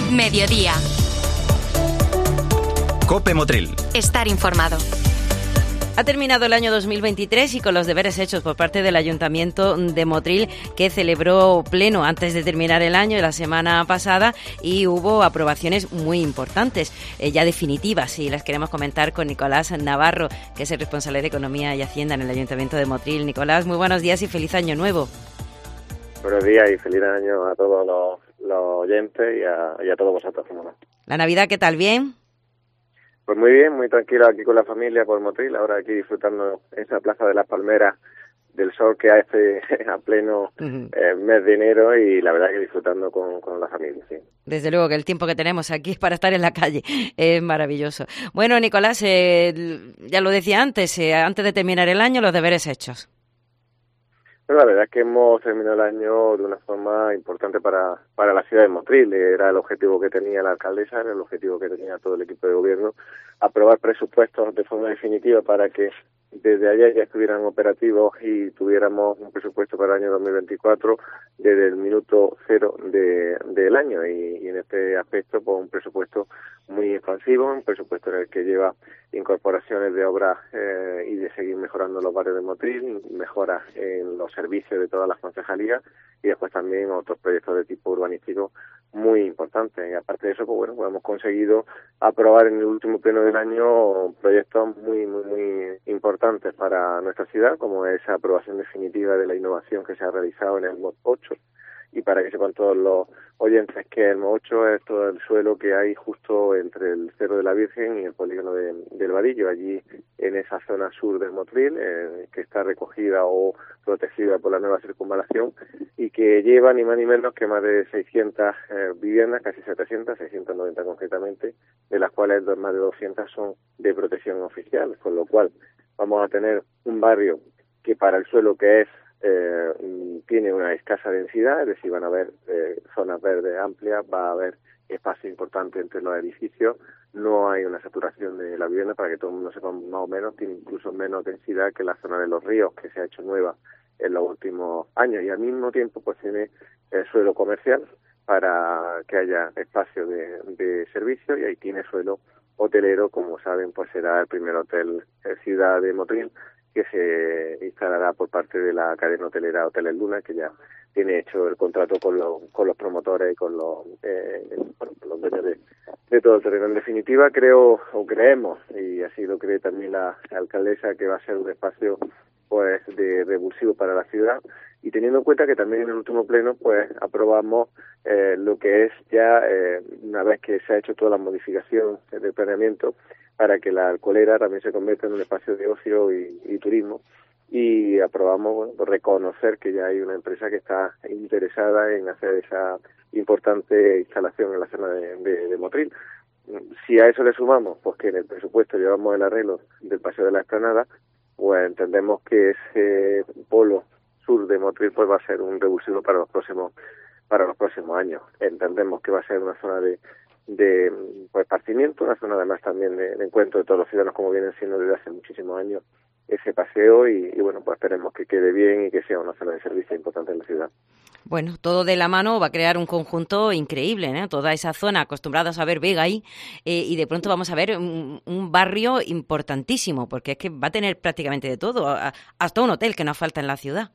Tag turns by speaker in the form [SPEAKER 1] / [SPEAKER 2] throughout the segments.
[SPEAKER 1] Mediodía.
[SPEAKER 2] COPE Motril.
[SPEAKER 1] Estar informado.
[SPEAKER 3] Ha terminado el año 2023 y con los deberes hechos por parte del Ayuntamiento de Motril, que celebró pleno antes de terminar el año la semana pasada, y hubo aprobaciones muy importantes, ya definitivas, y las queremos comentar con Nicolás Navarro, que es el responsable de Economía y Hacienda en el Ayuntamiento de Motril. Nicolás, muy buenos días y feliz año nuevo.
[SPEAKER 4] Buenos días y feliz año a todos los oyentes y a todos vosotros.
[SPEAKER 3] ¿La Navidad qué tal? ¿Bien?
[SPEAKER 4] Pues muy bien, muy tranquilo aquí con la familia por Motril, ahora aquí disfrutando esa Plaza de las Palmeras del sol que hace a pleno mes de enero, y la verdad que disfrutando con la familia, sí.
[SPEAKER 3] Desde luego que el tiempo que tenemos aquí es para estar en la calle, es maravilloso. Bueno, Nicolás, ya lo decía antes de terminar el año, los deberes hechos.
[SPEAKER 4] Bueno, la verdad es que hemos terminado el año de una forma importante para la ciudad de Motril. Era el objetivo que tenía la alcaldesa, era el objetivo que tenía todo el equipo de gobierno, aprobar presupuestos de forma definitiva para que desde ayer ya estuvieran operativos y tuviéramos un presupuesto para el año 2024 desde el minuto cero del año, y en este aspecto pues un presupuesto muy expansivo, un presupuesto en el que lleva incorporaciones de obras y de seguir mejorando los barrios de Motril, mejoras en los servicios de todas las concejalías, y después también otros proyectos de tipo urbanístico muy importantes. Y aparte de eso, pues bueno, pues hemos conseguido aprobar en el último pleno del año proyectos muy importantes para nuestra ciudad, como esa aprobación definitiva de la innovación que se ha realizado en el MOD 8. Y para que sepan todos los oyentes que el MOD 8 es todo el suelo que hay justo entre el Cerro de la Virgen y el polígono del Vadillo, allí en esa zona sur del Motril, que está recogida o protegida por la nueva circunvalación, y que lleva ni más ni menos que más de 600 viviendas, casi 700, 690 concretamente, de las cuales más de 200 son de protección oficial, con lo cual vamos a tener un barrio que para el suelo que es tiene una escasa densidad, es decir, van a haber zonas verdes amplias, va a haber espacio importante entre los edificios, no hay una saturación de la vivienda, para que todo el mundo sepa más o menos, tiene incluso menos densidad que la zona de los ríos, que se ha hecho nueva en los últimos años, y al mismo tiempo pues tiene suelo comercial para que haya espacio de servicio, y ahí tiene suelo hotelero, como saben, pues será el primer hotel ciudad de Motril, que se instalará por parte de la cadena hotelera Hoteles Luna, que ya tiene hecho el contrato con los promotores y con los dueños de todo el terreno. En definitiva, creemos, y así lo cree también la alcaldesa, que va a ser un espacio pues de revulsivo para la ciudad, y teniendo en cuenta que también en el último pleno pues aprobamos lo que es ya una vez que se ha hecho toda la modificación del planeamiento, para que la Alcolera también se convierta en un espacio de ocio y turismo, y aprobamos reconocer que ya hay una empresa que está interesada en hacer esa importante instalación en la zona de Motril. Si a eso le sumamos pues que en el presupuesto llevamos el arreglo del Paseo de la Explanada, pues entendemos que ese polo sur de Motril pues va a ser un revulsivo para los próximos años. Entendemos que va a ser una zona de pues esparcimiento, una zona además también de encuentro de todos los ciudadanos, como vienen siendo desde hace muchísimos años ese paseo, y bueno, pues esperemos que quede bien y que sea una zona de servicio importante en la ciudad.
[SPEAKER 3] Bueno, todo de la mano va a crear un conjunto increíble, ¿no? Toda esa zona acostumbrados a ver Vega ahí, y de pronto vamos a ver un barrio importantísimo, porque es que va a tener prácticamente de todo, hasta un hotel que nos falta en la ciudad.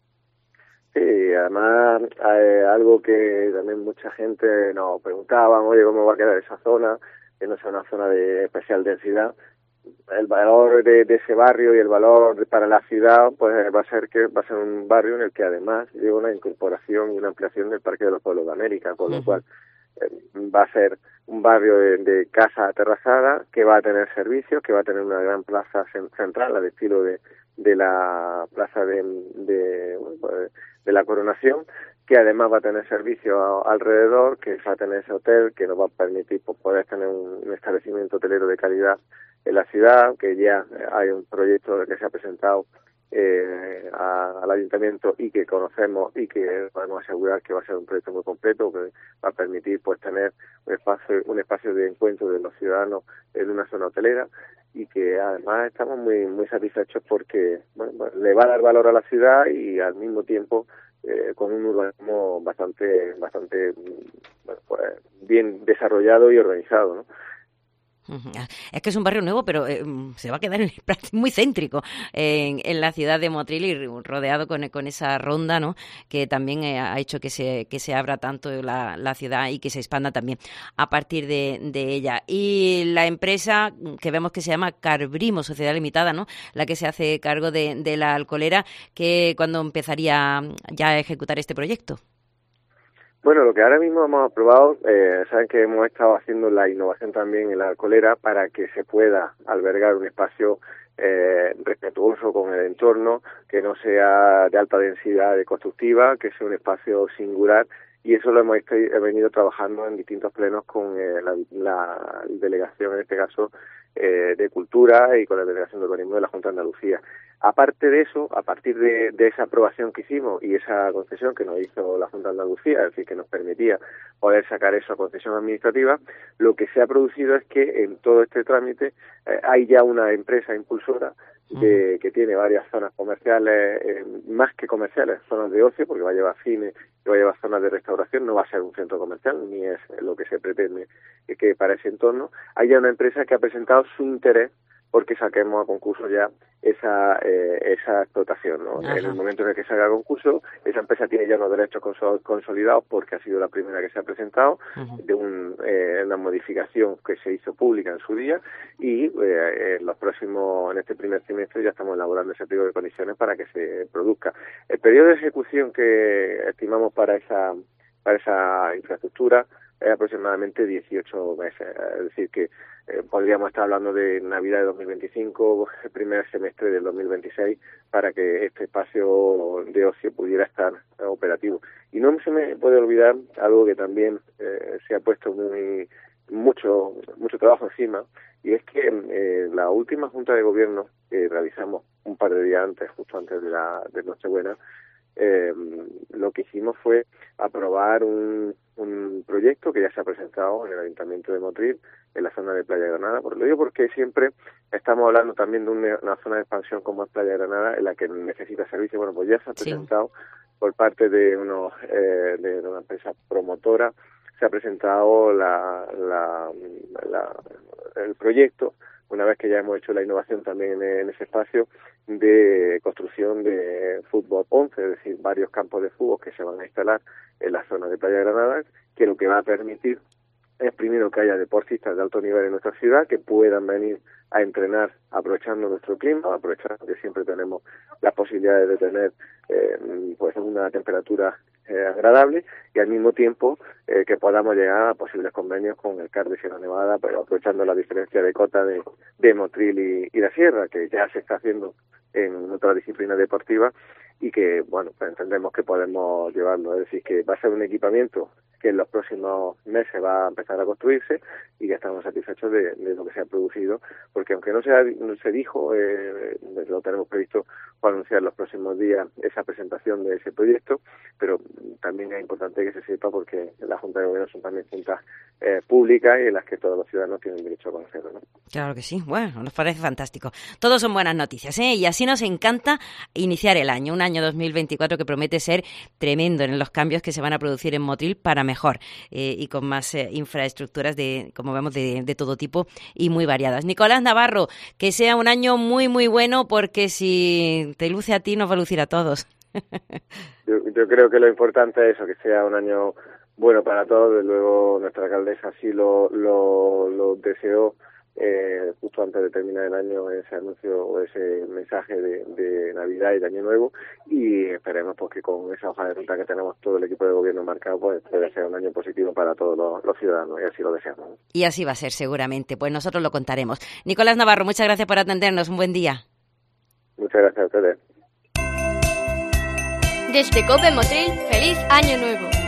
[SPEAKER 4] Sí, además algo que también mucha gente nos preguntaba, oye, ¿cómo va a quedar esa zona? Que no sea una zona de especial densidad. El valor de ese barrio y el valor para la ciudad pues va a ser un barrio en el que además lleva una incorporación y una ampliación del Parque de los Pueblos de América, con lo cual va a ser un barrio de casa aterrazada, que va a tener servicios, que va a tener una gran plaza central al estilo de la plaza de la Coronación, que además va a tener servicios alrededor, que va a tener ese hotel, que nos va a permitir pues, poder tener un establecimiento hotelero de calidad en la ciudad, que ya hay un proyecto que se ha presentado al ayuntamiento y que conocemos y que podemos asegurar que va a ser un proyecto muy completo, que va a permitir pues tener un espacio de encuentro de los ciudadanos en una zona hotelera, y que además estamos muy satisfechos porque le va a dar valor a la ciudad y al mismo tiempo con un urbanismo bastante bueno, pues bien desarrollado y organizado, ¿no?
[SPEAKER 3] Es que es un barrio nuevo, pero se va a quedar muy céntrico en la ciudad de Motril y rodeado con esa ronda, ¿no? Que también ha hecho que se abra tanto la ciudad y que se expanda también a partir de ella. Y la empresa que vemos que se llama Carbrimo Sociedad Limitada, ¿no? La que se hace cargo de la alcoholera, que ¿cuándo empezaría ya a ejecutar este proyecto?
[SPEAKER 4] Bueno, lo que ahora mismo hemos aprobado, saben que hemos estado haciendo la innovación también en la alcoholera para que se pueda albergar un espacio respetuoso con el entorno, que no sea de alta densidad constructiva, que sea un espacio singular, y eso lo hemos venido trabajando en distintos plenos con la delegación, en este caso, de Cultura y con la delegación de urbanismo de la Junta de Andalucía. Aparte de eso, a partir de esa aprobación que hicimos y esa concesión que nos hizo la Junta de Andalucía, es decir, que nos permitía poder sacar eso a concesión administrativa, lo que se ha producido es que en todo este trámite hay ya una empresa impulsora que tiene varias zonas comerciales, más que comerciales, zonas de ocio, porque va a llevar cine, va a llevar zonas de restauración, no va a ser un centro comercial, ni es lo que se pretende que para ese entorno. Hay ya una empresa que ha presentado su interés porque saquemos a concurso ya esa explotación, ¿no? En el momento en el que salga a concurso, esa empresa tiene ya unos derechos consolidados porque ha sido la primera que se ha presentado de una modificación que se hizo pública en su día y en este primer trimestre ya estamos elaborando ese pliego de condiciones para que se produzca. El periodo de ejecución que estimamos para esa infraestructura es aproximadamente 18 meses, es decir que podríamos estar hablando de Navidad de 2025, el primer semestre del 2026, para que este espacio de ocio pudiera estar operativo. Y no se me puede olvidar algo que también se ha puesto mucho trabajo encima, y es que la última Junta de Gobierno que realizamos un par de días antes, justo antes de Nochebuena, lo que hicimos fue aprobar un proyecto que ya se ha presentado en el Ayuntamiento de Motril, en la zona de Playa Granada. Lo digo porque siempre estamos hablando también de una zona de expansión como es Playa Granada, en la que necesita servicio. Bueno, pues ya se ha presentado por parte de una empresa promotora, se ha presentado el proyecto, una vez que ya hemos hecho la innovación también en ese espacio, de construcción de fútbol 11, es decir, varios campos de fútbol que se van a instalar en la zona de Playa Granada, que lo que va a permitir es primero que haya deportistas de alto nivel en nuestra ciudad que puedan venir a entrenar aprovechando nuestro clima, aprovechando que siempre tenemos las posibilidades de tener pues una temperatura agradable, y al mismo tiempo que podamos llegar a posibles convenios con el CAR de Sierra Nevada, pero aprovechando la diferencia de cota de Motril y la Sierra, que ya se está haciendo en otra disciplina deportiva y que, bueno, pues entendemos que podemos llevarlo. Es decir, que va a ser un equipamiento que en los próximos meses va a empezar a construirse y que estamos satisfechos de lo que se ha producido, porque aunque no se dijo, lo tenemos previsto para anunciar en los próximos días esa presentación de ese proyecto, pero también es importante que se sepa porque la Junta de Gobierno son también juntas públicas y en las que todos los ciudadanos tienen derecho a conocerlo, ¿no?
[SPEAKER 3] Claro que sí, bueno, nos parece fantástico. Todos son buenas noticias, ¿eh? Y así nos encanta iniciar el año, un año 2024 que promete ser tremendo en los cambios que se van a producir en Motril para mejor y con más infraestructuras como vemos, de todo tipo y muy variadas. Nicolás Navarro, que sea un año muy, muy bueno, porque si te luce a ti, nos va a lucir a todos.
[SPEAKER 4] Yo creo que lo importante es eso, que sea un año bueno para todos. Desde luego nuestra alcaldesa así lo deseó justo antes de terminar el año, ese anuncio o ese mensaje de Navidad y de Año Nuevo, y esperemos pues que con esa hoja de ruta que tenemos todo el equipo de gobierno marcado, pues puede ser un año positivo para todos los ciudadanos, y así lo deseamos.
[SPEAKER 3] Y así va a ser seguramente, pues nosotros lo contaremos. Nicolás Navarro, muchas gracias por atendernos, un buen día.
[SPEAKER 4] Muchas gracias a ustedes.
[SPEAKER 1] Desde COPE Motril, ¡feliz Año Nuevo!